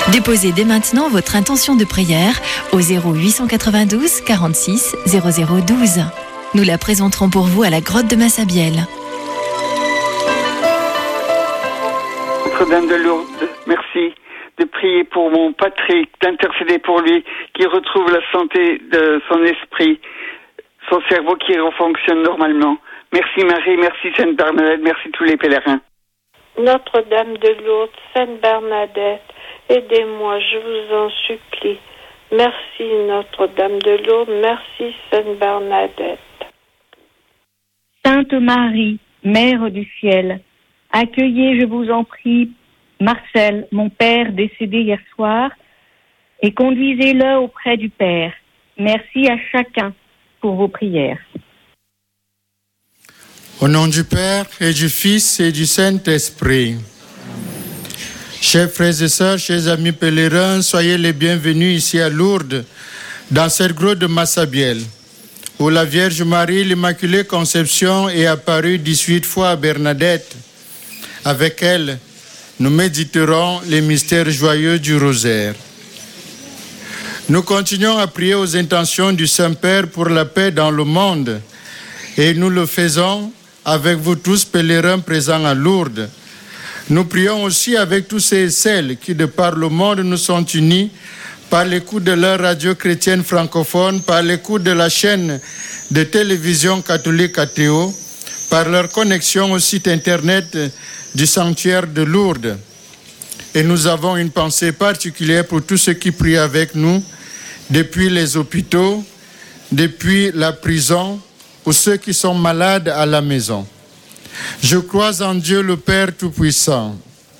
Déposez dès maintenant votre intention de prière au 0892 46 0012. Nous la présenterons pour vous à la grotte de Massabielle. Notre-Dame de Lourdes, merci de prier pour mon Patrick, d'intercéder pour lui, qui retrouve la santé de son esprit, son cerveau qui refonctionne normalement. Merci Marie, merci Sainte Bernadette, merci tous les pèlerins. Notre-Dame de Lourdes, Sainte Bernadette, aidez-moi, je vous en supplie. Merci Notre-Dame de Lourdes, merci Sainte Bernadette. Sainte Marie, Mère du ciel, accueillez, je vous en prie, Marcel, mon père décédé hier soir, et conduisez-le auprès du Père. Merci à chacun pour vos prières. Au nom du Père et du Fils et du Saint-Esprit. Chers frères et sœurs, chers amis pèlerins, soyez les bienvenus ici à Lourdes, dans cette grotte de Massabielle, où la Vierge Marie, l'Immaculée Conception, est apparue 18 fois à Bernadette. Avec elle, nous méditerons les mystères joyeux du rosaire. Nous continuons à prier aux intentions du Saint-Père pour la paix dans le monde, et nous le faisons avec vous tous pèlerins présents à Lourdes. Nous prions aussi avec tous ceux et celles qui, de par le monde, nous sont unis par l'écoute de leur radio chrétienne francophone, par l'écoute de la chaîne de télévision catholique Athéo, par leur connexion au site internet du sanctuaire de Lourdes. Et nous avons une pensée particulière pour tous ceux qui prient avec nous, depuis les hôpitaux, depuis la prison, ou ceux qui sont malades à la maison. Je crois en Dieu le Père Tout-Puissant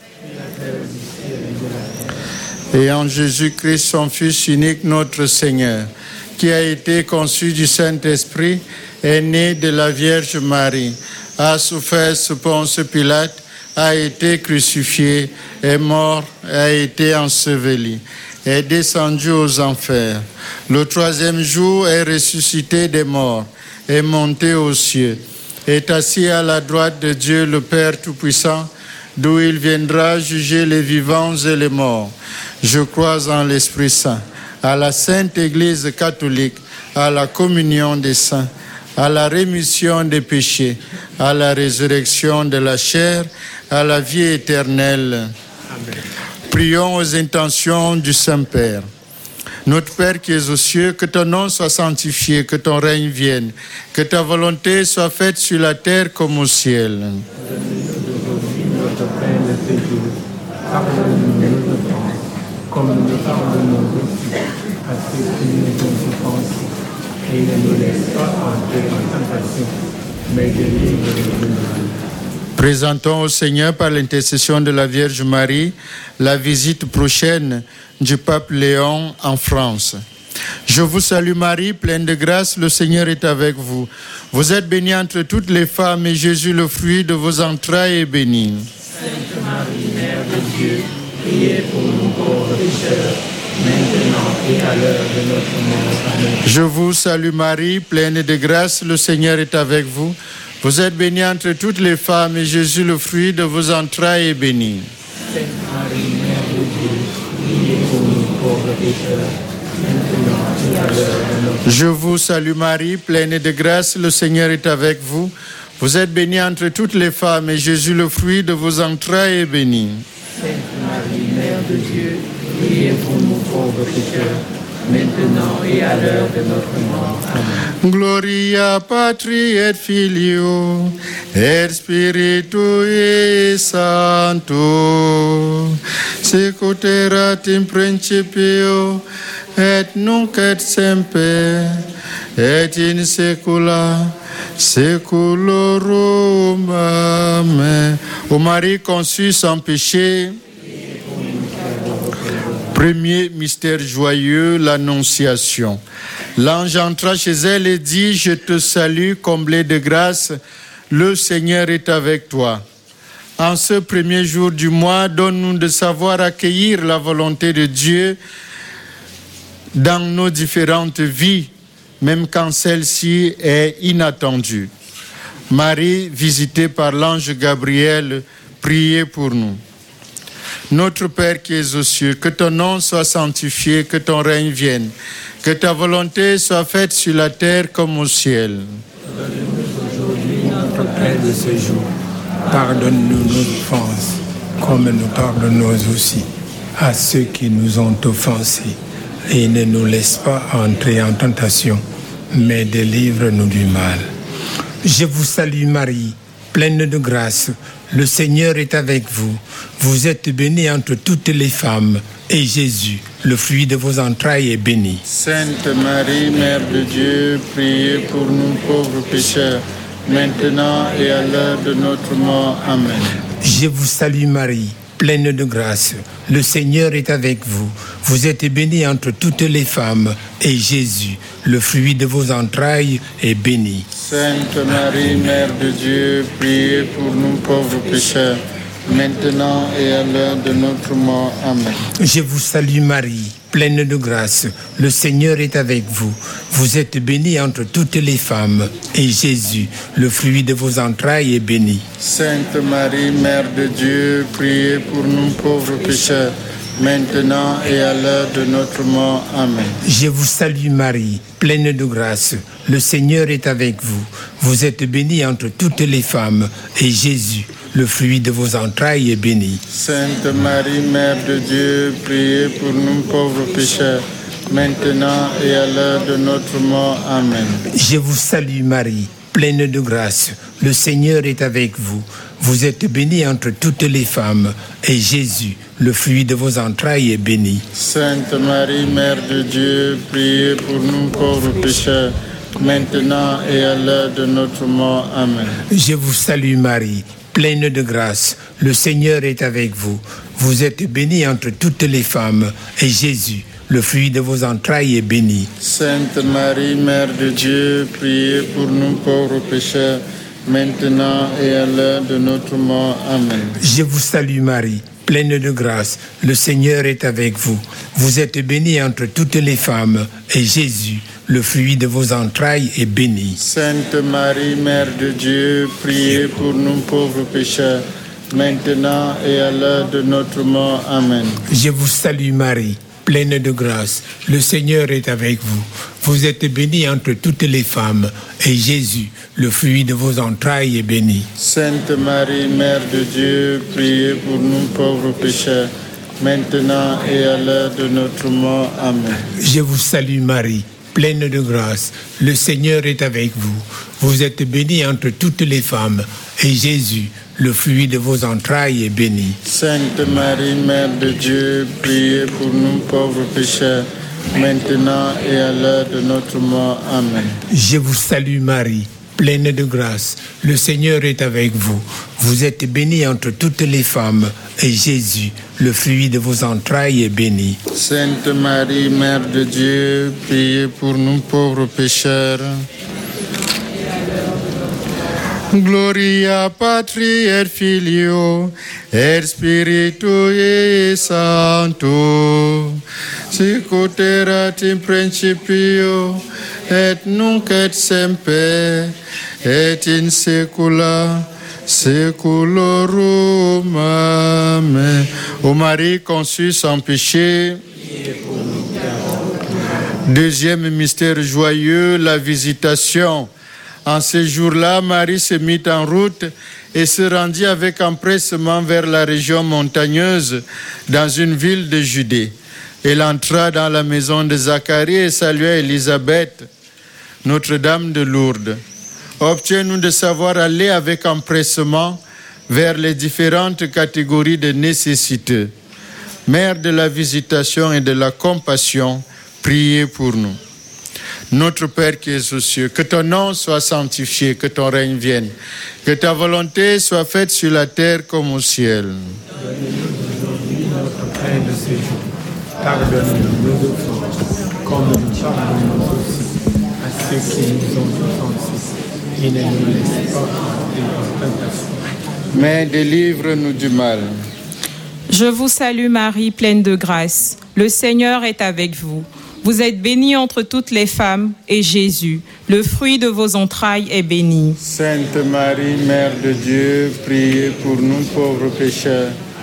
et en Jésus-Christ, son Fils unique, notre Seigneur, qui a été conçu du Saint-Esprit, est né de la Vierge Marie, a souffert sous Ponce Pilate, a été crucifié, est mort, a été enseveli, est descendu aux enfers. Le troisième jour est ressuscité des morts, est monté aux cieux, est assis à la droite de Dieu le Père Tout-Puissant, d'où il viendra juger les vivants et les morts. Je crois en l'Esprit Saint, à la Sainte Église catholique, à la communion des saints, à la rémission des péchés, à la résurrection de la chair, à la vie éternelle. Amen. Prions aux intentions du Saint-Père. Notre Père qui es aux cieux, que ton nom soit sanctifié, que ton règne vienne, que ta volonté soit faite sur la terre comme au ciel. Donne-nous aujourd'hui notre pain de ce jour. Pardonne-nous nos offenses, comme nous pardonnons aussi à ceux qui nous ont offensés. Et ne nous laisse pas entrer en tentation, mais délivre-nous du mal. Présentons au Seigneur, par l'intercession de la Vierge Marie, la visite prochaine du pape Léon en France. Je vous salue Marie, pleine de grâce, le Seigneur est avec vous. Vous êtes bénie entre toutes les femmes et Jésus, le fruit de vos entrailles, est béni. Sainte Marie, Mère de Dieu, priez pour nous pauvres pécheurs, maintenant et à l'heure de notre mort. Amen. Je vous salue Marie, pleine de grâce, le Seigneur est avec vous. Vous êtes bénie entre toutes les femmes et Jésus, le fruit de vos entrailles, est béni. Sainte Marie, Mère de Dieu, priez pour nous pauvres pécheurs, maintenant et à l'heure de notre mort. Je vous salue Marie, pleine de grâce, le Seigneur est avec vous. Vous êtes bénie entre toutes les femmes et Jésus, le fruit de vos entrailles, est béni. Sainte Marie, Mère de Dieu, priez pour nous pauvres pécheurs, maintenant et à l'heure de notre mort. Amen. Gloria Patri et Filio et Spiritui Sancto, sicut erat in principio et nunc et semper et in saecula saeculorum. Amen. Ô Marie conçue sans péché. Premier mystère joyeux, l'Annonciation. L'ange entra chez elle et dit: Je te salue, comblée de grâce, le Seigneur est avec toi. En ce premier jour du mois, donne-nous de savoir accueillir la volonté de Dieu dans nos différentes vies, même quand celle-ci est inattendue. Marie, visitée par l'ange Gabriel, priez pour nous. Notre Père qui es aux cieux, que ton nom soit sanctifié, que ton règne vienne, que ta volonté soit faite sur la terre comme au ciel. Donne-nous aujourd'hui notre pain de ce jour. Pardonne-nous nos offenses, comme nous pardonnons aussi à ceux qui nous ont offensés. Et ne nous laisse pas entrer en tentation, mais délivre-nous du mal. Je vous salue Marie, pleine de grâce. Le Seigneur est avec vous. Vous êtes bénie entre toutes les femmes, et Jésus, le fruit de vos entrailles, est béni. Sainte Marie, Mère de Dieu, priez pour nous pauvres pécheurs, maintenant et à l'heure de notre mort. Amen. Je vous salue Marie, pleine de grâce. Le Seigneur est avec vous. Vous êtes bénie entre toutes les femmes, et Jésus, le fruit de vos entrailles, est béni. Sainte Marie, Mère de Dieu, priez pour nous pauvres pécheurs, maintenant et à l'heure de notre mort. Amen. Je vous salue Marie, pleine de grâce. Le Seigneur est avec vous. Vous êtes bénie entre toutes les femmes, et Jésus, le fruit de vos entrailles, est béni. Sainte Marie, Mère de Dieu, priez pour nous pauvres pécheurs, maintenant et à l'heure de notre mort. Amen. Je vous salue Marie, pleine de grâce. Le Seigneur est avec vous. Vous êtes bénie entre toutes les femmes, et Jésus, le fruit de vos entrailles, est béni. Sainte Marie, Mère de Dieu, priez pour nous pauvres pécheurs, maintenant et à l'heure de notre mort. Amen. Je vous salue Marie, pleine de grâce. Le Seigneur est avec vous. Vous êtes bénie entre toutes les femmes, et Jésus, le fruit de vos entrailles, est béni. Sainte Marie, Mère de Dieu, priez pour nous pauvres pécheurs, maintenant et à l'heure de notre mort. Amen. Je vous salue Marie, pleine de grâce. Le Seigneur est avec vous. Vous êtes bénie entre toutes les femmes, et Jésus, le fruit de vos entrailles, est béni. Sainte Marie, Mère de Dieu, priez pour nous pauvres pécheurs, maintenant et à l'heure de notre mort. Amen. Je vous salue Marie, pleine de grâce. Le Seigneur est avec vous. Vous êtes bénie entre toutes les femmes, et Jésus, le fruit de vos entrailles, est béni. Sainte Marie, Mère de Dieu, priez pour nous pauvres pécheurs, maintenant et à l'heure de notre mort. Amen. Je vous salue Marie, pleine de grâce. Le Seigneur est avec vous. Vous êtes bénie entre toutes les femmes, et Jésus, le fruit de vos entrailles, est béni. Sainte Marie, Mère de Dieu, priez pour nous pauvres pécheurs, maintenant et à l'heure de notre mort. Amen. Je vous salue Marie, pleine de grâce. Le Seigneur est avec vous. Vous êtes bénie entre toutes les femmes, et Jésus, le fruit de vos entrailles, est béni. Sainte Marie, Mère de Dieu, priez pour nous pauvres pécheurs, maintenant et à l'heure de notre mort. Amen. Je vous salue Marie, pleine de grâce. Le Seigneur est avec vous. Vous êtes bénie entre toutes les femmes, et Jésus, le fruit de vos entrailles, est béni. Sainte Marie, Mère de Dieu, priez pour nous pauvres pécheurs. Gloria Patri et Filio et Spiritui Sancto, sicut erat in principio et nunc et semper et in saecula saeculorum. Amen. Ô Marie conçue sans péché. Deuxième mystère joyeux, la visitation. En ce jour-là, Marie se mit en route et se rendit avec empressement vers la région montagneuse, dans une ville de Judée. Elle entra dans la maison de Zacharie et salua Élisabeth, Notre-Dame de Lourdes. Obtiens-nous de savoir aller avec empressement vers les différentes catégories de nécessiteux. Mère de la visitation et de la compassion, priez pour nous. Notre Père qui es aux cieux, que ton nom soit sanctifié, que ton règne vienne, que ta volonté soit faite sur la terre comme au ciel. Donne-nous aujourd'hui notre pain de ce jour. Pardonne-nous nos offenses, comme nous pardonnons aussi à ceux qui nous ont offensés. Et ne nous laisse pas entrer en tentation, Mais délivre-nous du mal. Je vous salue Marie, pleine de grâce. Le Seigneur est avec vous. Vous êtes bénie entre toutes les femmes, et Jésus, le fruit de vos entrailles, est béni. Sainte Marie, Mère de Dieu, priez pour nous pauvres pécheurs,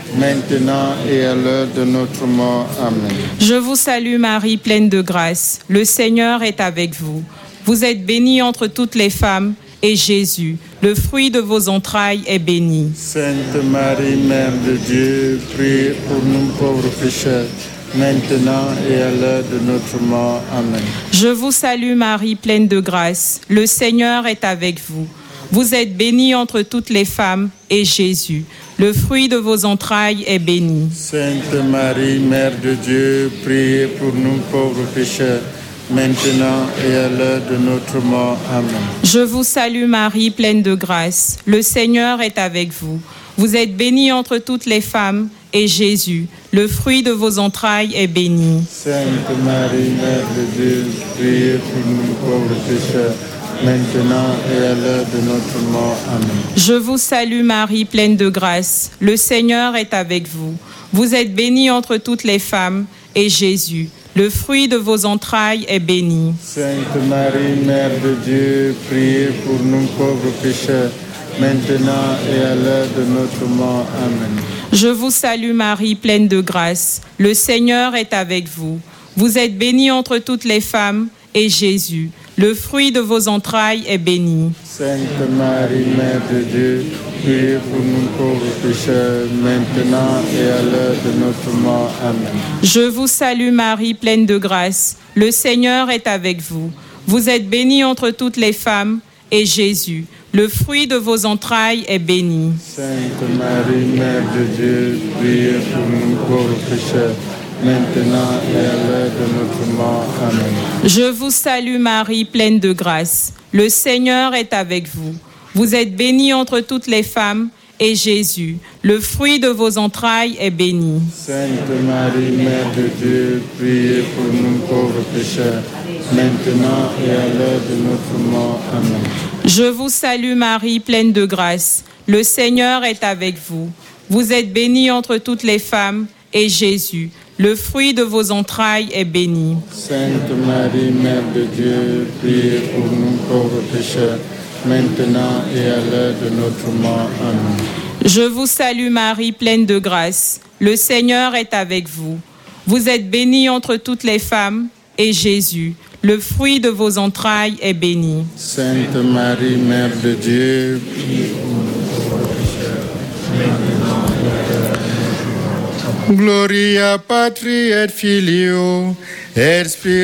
maintenant et à l'heure de notre mort. Amen. Je vous salue Marie, pleine de grâce. Le Seigneur est avec vous. Vous êtes bénie entre toutes les femmes, et Jésus, le fruit de vos entrailles, est béni. Sainte Marie, Mère de Dieu, priez pour nous pauvres pécheurs, maintenant et à l'heure de notre mort. Amen. Je vous salue Marie, pleine de grâce. Le Seigneur est avec vous. Vous êtes bénie entre toutes les femmes, et Jésus, le fruit de vos entrailles, est béni. Sainte Marie, Mère de Dieu, priez pour nous pauvres pécheurs, maintenant et à l'heure de notre mort. Amen. Je vous salue Marie, pleine de grâce. Le Seigneur est avec vous. Vous êtes bénie entre toutes les femmes, et Jésus, le fruit de vos entrailles, est béni. Sainte Marie, Mère de Dieu, priez pour nous pauvres pécheurs, maintenant et à l'heure de notre mort. Amen. Je vous salue Marie, pleine de grâce. Le Seigneur est avec vous. Vous êtes bénie entre toutes les femmes, et Jésus, le fruit de vos entrailles, est béni. Sainte Marie, Mère de Dieu, priez pour nous pauvres pécheurs, maintenant et à l'heure de notre mort. Amen. Je vous salue Marie, pleine de grâce. Le Seigneur est avec vous. Vous êtes bénie entre toutes les femmes, et Jésus, le fruit de vos entrailles, est béni. Sainte Marie, Mère de Dieu, priez pour nous pauvres pécheurs, maintenant et à l'heure de notre mort. Amen. Je vous salue Marie, pleine de grâce. Le Seigneur est avec vous. Vous êtes bénie entre toutes les femmes, et Jésus, le fruit de vos entrailles, est béni. Sainte Marie, Mère de Dieu, priez pour nous pauvres pécheurs, maintenant et à l'heure de notre mort. Amen. Je vous salue Marie, pleine de grâce. Le Seigneur est avec vous. Vous êtes bénie entre toutes les femmes, et Jésus, le fruit de vos entrailles, est béni. Sainte Marie, Mère de Dieu, priez pour nous pauvres pécheurs, maintenant et à l'heure de notre mort. Amen. Je vous salue Marie, pleine de grâce. Le Seigneur est avec vous. Vous êtes bénie entre toutes les femmes, et Jésus, le fruit de vos entrailles, est béni. Sainte Marie, Mère de Dieu, priez pour nous pauvres pécheurs, maintenant et à l'heure de notre mort. Amen. Je vous salue Marie, pleine de grâce. Le Seigneur est avec vous. Vous êtes bénie entre toutes les femmes, et Jésus, le fruit de vos entrailles, est béni. Sainte Marie, Mère de Dieu, priez pour nous pauvres pécheurs, maintenant et à l'heure de notre mort. Gloria Patri et Filio et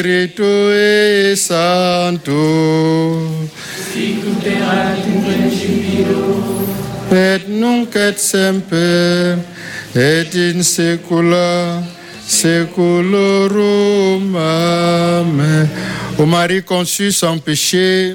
Spiritui Sancto. Sicut erat in principio, Et nunc et semper, et in saecula saeculorum. Amen. Ô Marie conçue sans péché,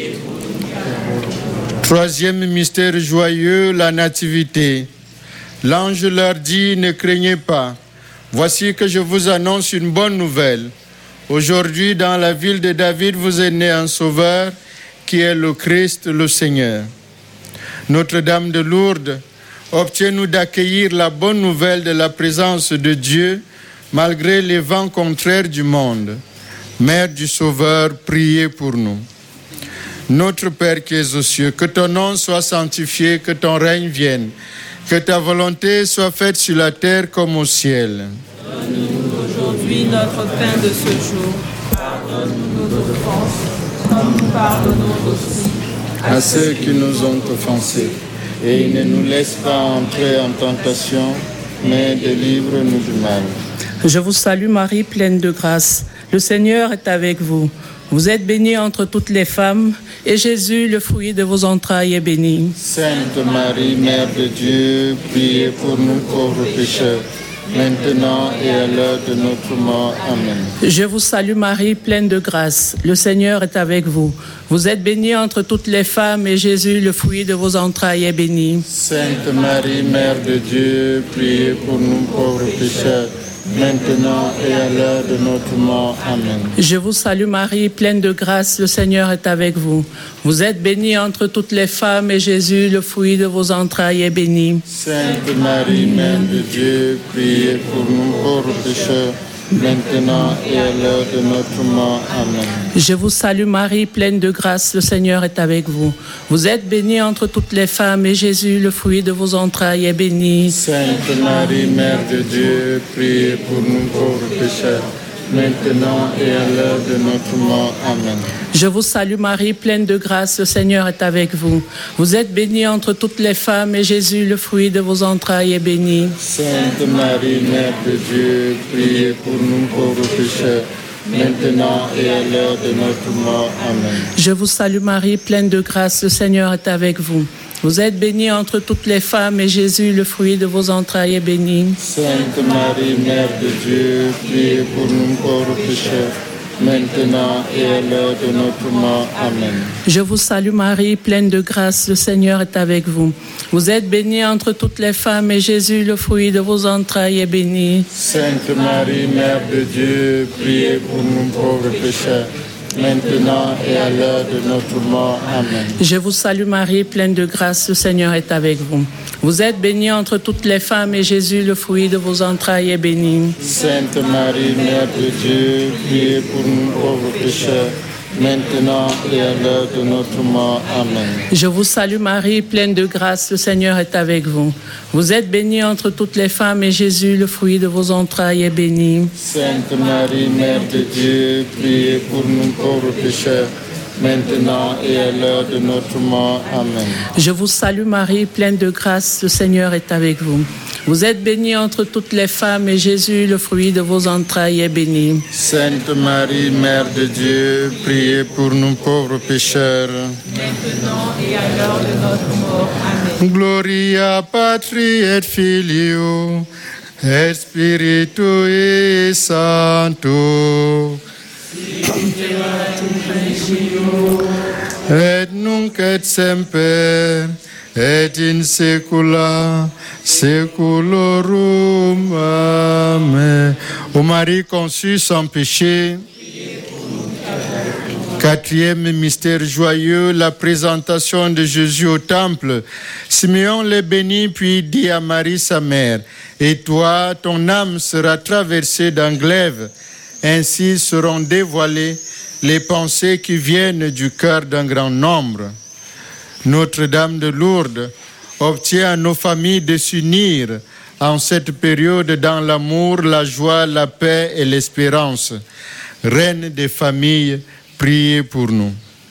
troisième mystère joyeux, la Nativité. L'ange leur dit, ne craignez pas, voici que je vous annonce une bonne nouvelle. Aujourd'hui, dans la ville de David, vous est né un sauveur, qui est le Christ, le Seigneur. Notre-Dame de Lourdes, obtiens-nous d'accueillir la bonne nouvelle de la présence de Dieu, malgré les vents contraires du monde. Mère du Sauveur, priez pour nous. Notre Père qui es aux cieux, que ton nom soit sanctifié, que ton règne vienne, que ta volonté soit faite sur la terre comme au ciel. donne-nous aujourd'hui notre pain de ce jour. Pardonne-nous nos offenses, comme nous pardonnons aussi À ceux qui nous ont offensés, et ne nous laisse pas entrer en tentation, mais délivre-nous du mal. Je vous salue Marie, pleine de grâce. Le Seigneur est avec vous. Vous êtes bénie entre toutes les femmes, et Jésus, le fruit de vos entrailles, est béni. Sainte Marie, Mère de Dieu, priez pour nous pauvres pécheurs, maintenant et à l'heure de notre mort. Amen. Je vous salue Marie, pleine de grâce. Le Seigneur est avec vous. Vous êtes bénie entre toutes les femmes, et Jésus, le fruit de vos entrailles, est béni. Sainte Marie, Mère de Dieu, priez pour nous pauvres pécheurs, maintenant et à l'heure de notre mort. Amen. Je vous salue Marie, pleine de grâce. Le Seigneur est avec vous. Vous êtes bénie entre toutes les femmes, et Jésus, le fruit de vos entrailles, est béni. Sainte Marie, Mère de Dieu, priez pour nous pauvres pécheurs, maintenant et à l'heure de notre mort. Amen. Je vous salue Marie, pleine de grâce, le Seigneur est avec vous. Vous êtes bénie entre toutes les femmes et Jésus, le fruit de vos entrailles, est béni. Sainte Marie, Mère de Dieu, priez pour nous pauvres pécheurs, maintenant et à l'heure de notre mort. Amen. Je vous salue Marie, pleine de grâce, le Seigneur est avec vous. Vous êtes bénie entre toutes les femmes et Jésus, le fruit de vos entrailles, est béni. Sainte Marie, Mère de Dieu, priez pour nous pauvres pécheurs, maintenant et à l'heure de notre mort. Amen. Je vous salue Marie, pleine de grâce, le Seigneur est avec vous. Vous êtes bénie entre toutes les femmes et Jésus, le fruit de vos entrailles, est béni. Sainte Marie, Mère de Dieu, priez pour nous pauvres pécheurs, maintenant et à l'heure de notre mort. Amen. Je vous salue Marie, pleine de grâce, le Seigneur est avec vous. Vous êtes bénie entre toutes les femmes et Jésus, le fruit de vos entrailles, est béni. Sainte Marie, Mère de Dieu, priez pour nous pauvres pécheurs, maintenant et à l'heure de notre mort. Amen. Je vous salue Marie, pleine de grâce, le Seigneur est avec vous. Vous êtes bénie entre toutes les femmes et Jésus, le fruit de vos entrailles, est béni. Sainte Marie, Mère de Dieu, priez pour nous pauvres pécheurs, maintenant et à l'heure de notre mort. Amen. Je vous salue Marie, pleine de grâce, le Seigneur est avec vous. Vous êtes bénie entre toutes les femmes et Jésus, le fruit de vos entrailles, est béni. Sainte Marie, Mère de Dieu, priez pour nous pauvres pécheurs, maintenant et à l'heure de notre mort. Amen. Je vous salue Marie, pleine de grâce, le Seigneur est avec vous. Vous êtes bénie entre toutes les femmes et Jésus, le fruit de vos entrailles, est béni. Sainte Marie, Mère de Dieu, priez pour nous pauvres pécheurs, maintenant et à l'heure de notre mort. Amen. Gloria Patri et Filio et Spiritui Sancto. Et nunc et semper et in saecula saeculorum. Amen. Ô Marie conçue sans péché. Quatrième mystère joyeux, la présentation de Jésus au temple. Simeon le bénit puis dit à Marie sa mère: et toi, ton âme sera traversée d'un glaive. Ainsi seront dévoilées les pensées qui viennent du cœur d'un grand nombre. Notre-Dame de Lourdes obtient à nos familles de s'unir en cette période dans l'amour, la joie, la paix et l'espérance. Reine des familles, priez pour nous.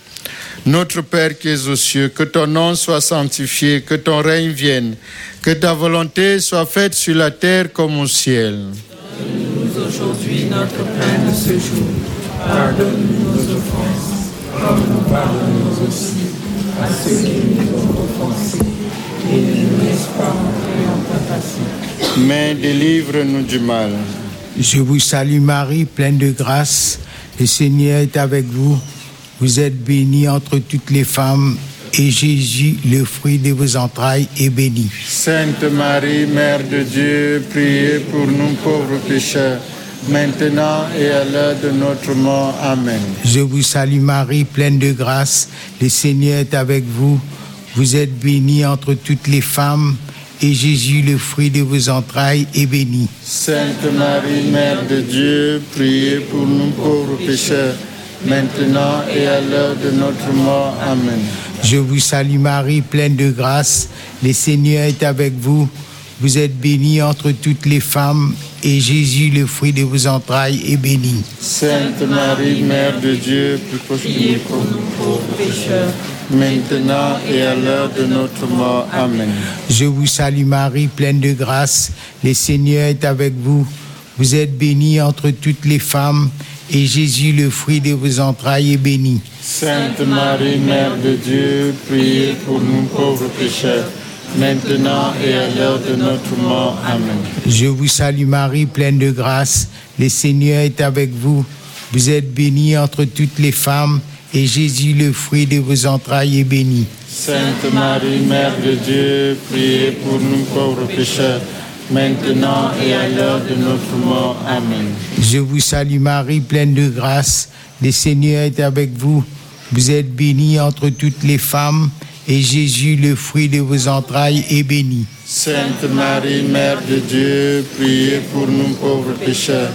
Notre Père qui es aux cieux, que ton nom soit sanctifié, que ton règne vienne, que ta volonté soit faite sur la terre comme au ciel. Donne-nous aujourd'hui notre pain de ce jour. Pardonne-nous nos offenses, comme nous pardonnons aussi à ceux qui nous ont offensés. Et ne nous laisse pas entrer en tentation, Mais délivre-nous du mal. Je vous salue Marie, pleine de grâce. Le Seigneur est avec vous. Vous êtes bénie entre toutes les femmes, et Jésus, le fruit de vos entrailles, est béni. Sainte Marie, Mère de Dieu, priez pour nous pauvres pécheurs, maintenant et à l'heure de notre mort. Amen. Je vous salue Marie, pleine de grâce. Le Seigneur est avec vous. Vous êtes bénie entre toutes les femmes, et Jésus, le fruit de vos entrailles, est béni. Sainte Marie, Mère de Dieu, priez pour nous pauvres pécheurs, maintenant et à l'heure de notre mort. Amen. Je vous salue Marie, pleine de grâce. Le Seigneur est avec vous. Vous êtes bénie entre toutes les femmes, et Jésus, le fruit de vos entrailles, est béni. Sainte Marie, Mère de Dieu, priez pour nous pauvres pécheurs, maintenant et à l'heure de notre mort. Amen. Je vous salue Marie, pleine de grâce. Le Seigneur est avec vous. Vous êtes bénie entre toutes les femmes, et Jésus, le fruit de vos entrailles, est béni. Sainte Marie, Mère de Dieu, priez pour nous pauvres pécheurs, maintenant et à l'heure de notre mort. Amen. Je vous salue Marie, pleine de grâce. Le Seigneur est avec vous. Vous êtes bénie entre toutes les femmes, et Jésus, le fruit de vos entrailles, est béni. Sainte Marie, Mère de Dieu, priez pour nous pauvres pécheurs, maintenant et à l'heure de notre mort. Amen. Je vous salue Marie, pleine de grâce. Le Seigneur est avec vous. Vous êtes bénie entre toutes les femmes, et Jésus, le fruit de vos entrailles, est béni. Sainte Marie, Mère de Dieu, priez pour nous pauvres pécheurs,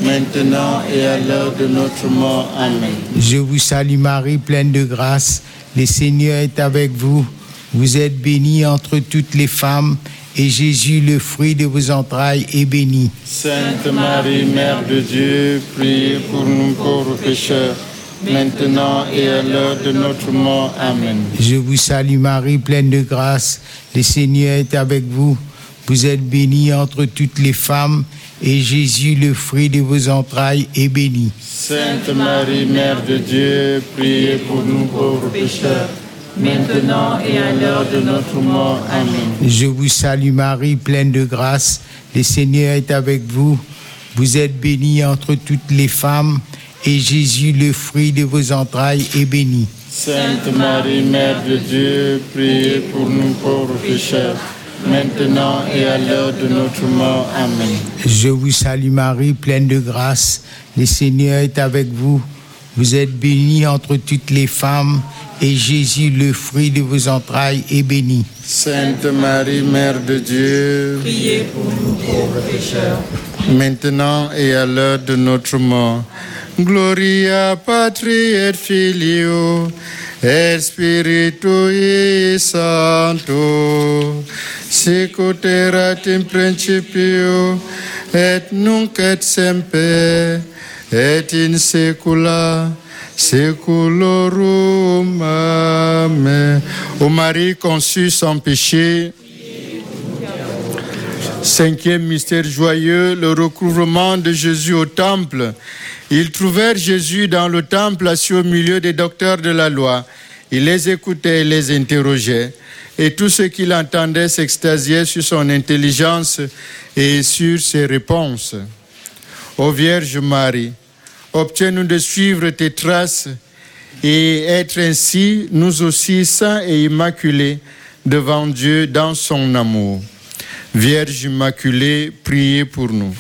maintenant et à l'heure de notre mort. Amen. Je vous salue Marie, pleine de grâce. Le Seigneur est avec vous. Vous êtes bénie entre toutes les femmes, et Jésus, le fruit de vos entrailles, est béni. Sainte Marie, Mère de Dieu, priez pour nous pauvres pécheurs, maintenant et à l'heure de notre mort. Amen. Je vous salue Marie, pleine de grâce. Le Seigneur est avec vous. Vous êtes bénie entre toutes les femmes, et Jésus, le fruit de vos entrailles, est béni. Sainte Marie, Mère de Dieu, priez pour nous pauvres pécheurs, maintenant et à l'heure de notre mort. Amen. Je vous salue Marie, pleine de grâce. Le Seigneur est avec vous. Vous êtes bénie entre toutes les femmes, et Jésus, le fruit de vos entrailles, est béni. Sainte Marie, Mère de Dieu, priez pour nous pauvres pécheurs, maintenant et à l'heure de notre mort. Amen. Je vous salue Marie, pleine de grâce. Le Seigneur est avec vous. Vous êtes bénie entre toutes les femmes, et Jésus, le fruit de vos entrailles, est béni. Sainte Marie, Mère de Dieu, priez pour nous pauvres pécheurs, maintenant et à l'heure de notre mort. Gloria Patri et Filio et Spiritui Sancto, sic ut erat in principio et nunc et semper et in saecula saeculorum. Amen. Ô Marie conçue sans péché. Cinquième mystère joyeux, le recouvrement de Jésus au temple. Ils trouvèrent Jésus dans le temple assis au milieu des docteurs de la loi. Il les écoutait et les interrogeait. Et tous ceux qui l'entendaient s'extasiaient sur son intelligence et sur ses réponses. Ô Vierge Marie, obtiens-nous de suivre tes traces et être ainsi, nous aussi, saints et immaculés devant Dieu dans son amour. Vierge Immaculée, priez pour nous.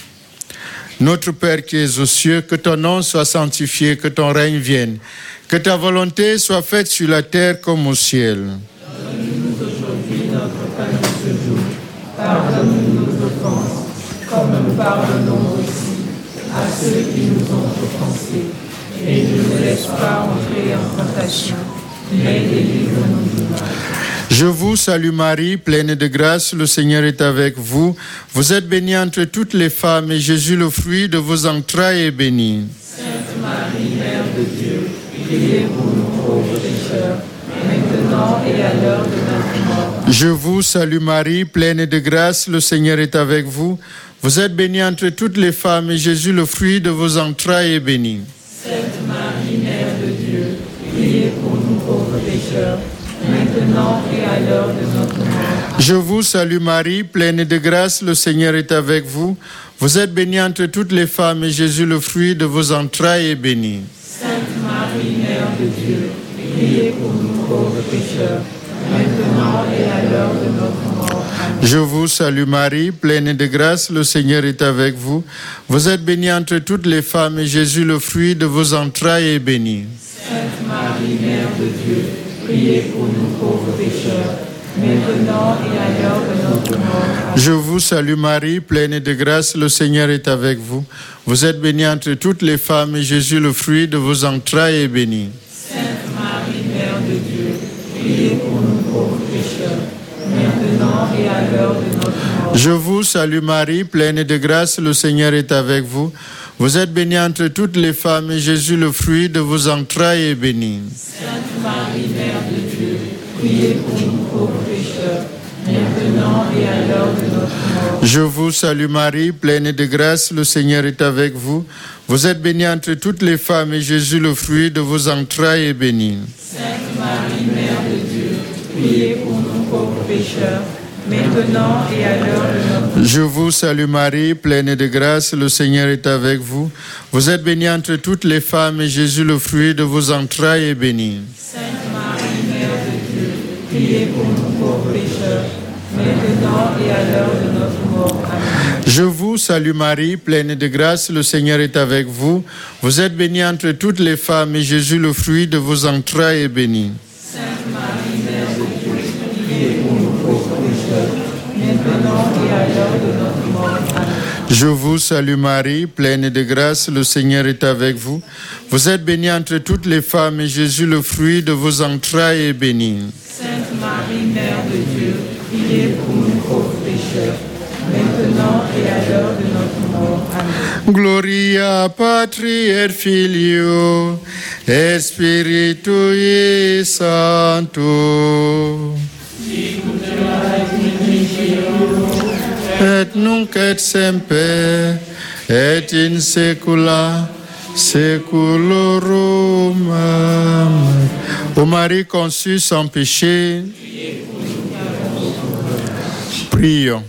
Notre Père qui es aux cieux, que ton nom soit sanctifié, que ton règne vienne, que ta volonté soit faite sur la terre comme au ciel. donne-nous aujourd'hui notre pain de ce jour. Pardonne-nous nos offenses, comme nous pardonnons aussi à ceux qui nous ont offensés. Et ne nous laisse pas entrer en tentation, mais délivre-nous du mal. Je vous salue Marie, pleine de grâce, le Seigneur est avec vous. Vous êtes bénie entre toutes les femmes, et Jésus, le fruit de vos entrailles, est béni. Sainte Marie, Mère de Dieu, priez pour nous pauvres pécheurs, maintenant et à l'heure de notre mort. Je vous salue Marie, pleine de grâce, le Seigneur est avec vous. Vous êtes bénie entre toutes les femmes, et Jésus, le fruit de vos entrailles, est béni. Sainte Marie, Mère de Dieu, priez pour nous pauvres pécheurs, maintenant et à l'heure de notre mort. Je vous salue Marie, pleine de grâce, le Seigneur est avec vous. Vous êtes bénie entre toutes les femmes, et Jésus, le fruit de vos entrailles, est béni. Sainte Marie, Mère de Dieu, priez pour nous pauvres pécheurs, maintenant et à l'heure de notre mort. Amen. Je vous salue Marie, pleine de grâce, le Seigneur est avec vous. Vous êtes bénie entre toutes les femmes, et Jésus, le fruit de vos entrailles, est béni. Sainte Marie, Mère de Dieu, priez pour nous pauvres pécheurs, maintenant et à l'heure de notre mort. Amen. Je vous salue Marie, pleine de grâce, le Seigneur est avec vous. Vous êtes bénie entre toutes les femmes, et Jésus, le fruit de vos entrailles, est béni. Sainte Marie, Mère de Dieu, priez pour nous pauvres pécheurs, maintenant et à l'heure de notre mort. Je vous salue Marie, pleine de grâce, le Seigneur est avec vous. Vous êtes bénie entre toutes les femmes, et Jésus, le fruit de vos entrailles, est béni. Sainte Marie, Mère de Dieu, priez pour nous pauvres pécheurs, maintenant et à l'heure de notre mort. Je vous salue Marie, pleine de grâce, le Seigneur est avec vous. Vous êtes bénie entre toutes les femmes, et Jésus, le fruit de vos entrailles, est béni. Sainte Marie, Mère de Dieu, priez pour nous pauvres pécheurs, maintenant et à l'heure de notre mort. Je vous salue Marie, pleine de grâce, le Seigneur est avec vous. Vous êtes bénie entre toutes les femmes, et Jésus, le fruit de vos entrailles, est béni. Sainte Marie, Mère de Dieu, priez pour nous pauvres pécheurs, maintenant et à l'heure de notre mort. Amen. Je vous salue Marie, pleine de grâce, le Seigneur est avec vous. Vous êtes bénie entre toutes les femmes, et Jésus, le fruit de vos entrailles, est béni. Sainte Marie, Mère de Dieu, priez pour nous pauvres pécheurs, maintenant et à l'heure de notre mort. Amen. Je vous salue Marie, pleine de grâce, le Seigneur est avec vous. Vous êtes bénie entre toutes les femmes et Jésus, le fruit de vos entrailles, est béni. Sainte Marie, Mère de Dieu, priez pour nous pauvres pécheurs, maintenant et à l'heure de notre mort. Amen. Gloria Patri et Filio et Spiritui Sancto. Et nunc et semper et in saecula saeculorum. Amen. Ô Marie conçue sans péché, prions.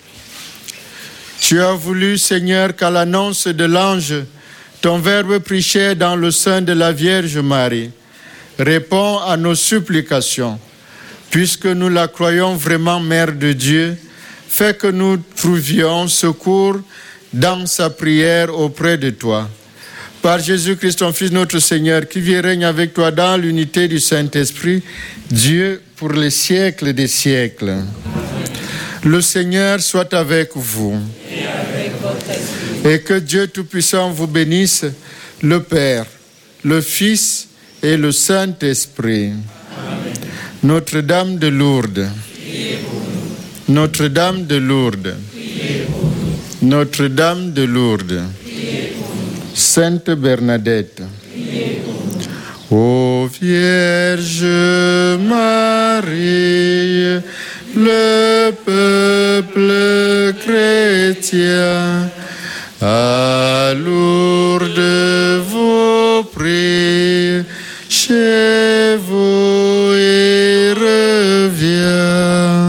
Tu as voulu, Seigneur, qu'à l'annonce de l'ange, ton Verbe prêché dans le sein de la Vierge Marie. Réponds à nos supplications. Puisque nous la croyons vraiment Mère de Dieu, fais que nous trouvions secours dans sa prière auprès de toi. Par Jésus-Christ, ton Fils, notre Seigneur, qui vit et règne avec toi dans l'unité du Saint-Esprit, Dieu pour les siècles des siècles. Le Seigneur soit avec vous. Et avec votre esprit. Et que Dieu Tout-Puissant vous bénisse, le Père, le Fils et le Saint-Esprit. Amen. Notre-Dame de Lourdes. Notre-Dame de Lourdes. Notre-Dame de Lourdes. Sainte Bernadette. Ô Vierge Marie, le peuple chrétien, à Lourdes vous prie, chez vous et revient.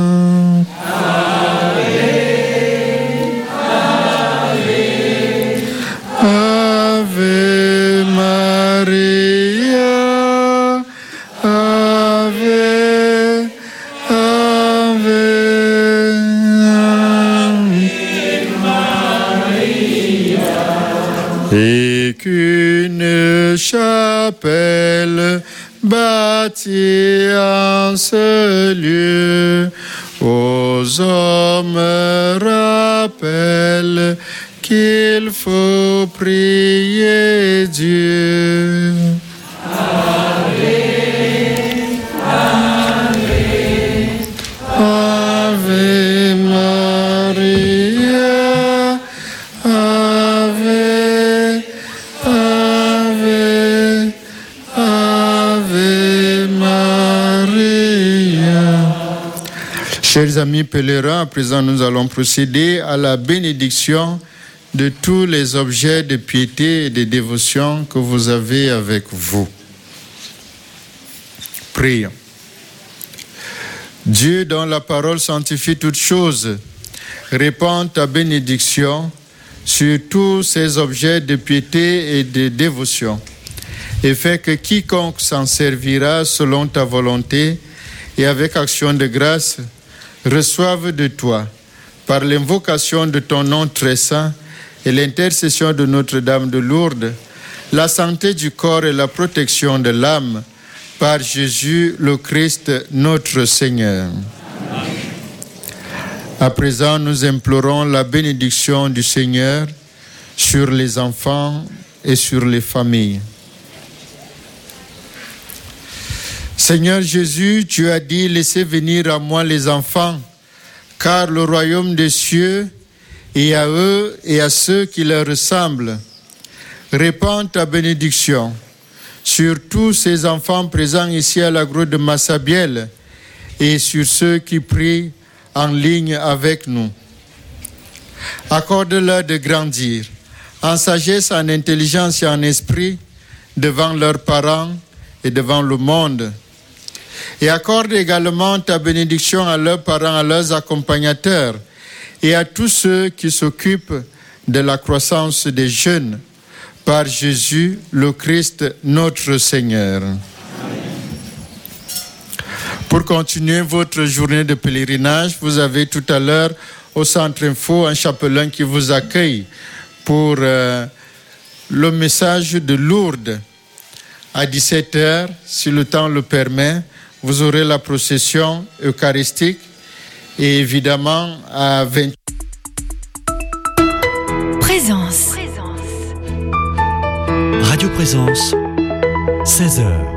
Et qu'une chapelle bâtie en ce lieu aux hommes rappelle qu'il faut prier Dieu. Chers amis pèlerins, à présent nous allons procéder à la bénédiction de tous les objets de piété et de dévotion que vous avez avec vous. Prions. Dieu, dont la parole sanctifie toutes choses, répand ta bénédiction sur tous ces objets de piété et de dévotion, et fait que quiconque s'en servira selon ta volonté et avec action de grâce, reçoive de toi, par l'invocation de ton nom très saint et l'intercession de Notre-Dame de Lourdes, la santé du corps et la protection de l'âme, par Jésus le Christ, notre Seigneur. Amen. À présent, nous implorons la bénédiction du Seigneur sur les enfants et sur les familles. Seigneur Jésus, tu as dit, laissez venir à moi les enfants, car le royaume des cieux est à eux et à ceux qui leur ressemblent. Répands ta bénédiction sur tous ces enfants présents ici à la grotte de Massabielle et sur ceux qui prient en ligne avec nous. Accorde-leur de grandir en sagesse, en intelligence et en esprit devant leurs parents et devant le monde. Et accorde également ta bénédiction à leurs parents, à leurs accompagnateurs et à tous ceux qui s'occupent de la croissance des jeunes, par Jésus le Christ, notre Seigneur. Amen. Pour continuer votre journée de pèlerinage, vous avez tout à l'heure au Centre Info un chapelain qui vous accueille pour le message de Lourdes. À 17h, si le temps le permet, vous aurez la procession eucharistique et évidemment à 20h. Présence. Radio Présence, 16h.